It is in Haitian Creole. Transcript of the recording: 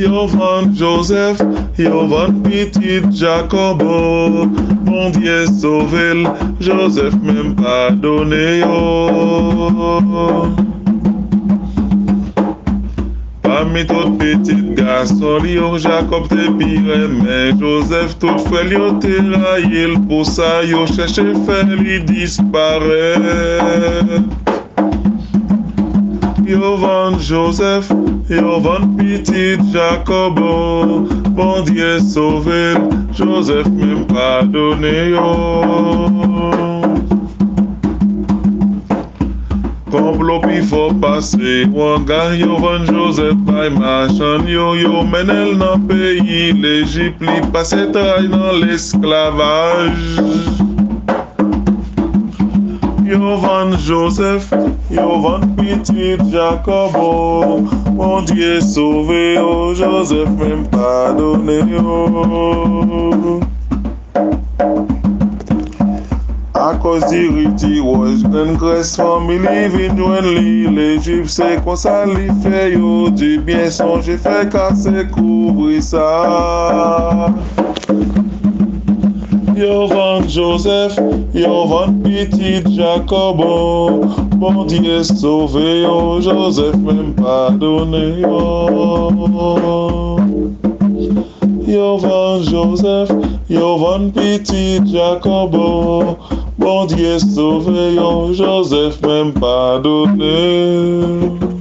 Yo van Joseph, yo van petit Jacobo. Bon Dieu sauvé, Joseph même pardonné yo. Parmi tout petit garçon, yo Jacob te pire, mais Joseph tout frère yo te raillé, pour ça yo cherche faire lui disparaître. Yo van Joseph, yo van petit Jacobo, bon Dieu sauvé, Joseph même pardonné yo. Complot pi faut passer, wanga yo van Joseph bay machan yo menel nan pays l'Égypte li passe travail dans l'esclavage. Yo van Joseph, yo van petit Jacobo, mon Dieu sauvé, oh Joseph même pardonné yo. À cause du retirage, une graisse famille vient joindre l'Égypte, c'est quoi ça lui fait yo du bien songe fait casser couvrir ça. Yo van Joseph, yo van petit Jacobo, bon Dieu sauvé, yo Joseph même pardonné yo. Yo van Joseph, yo van petit Jacobo, bon Dieu sauvé, yo Joseph même pardonné.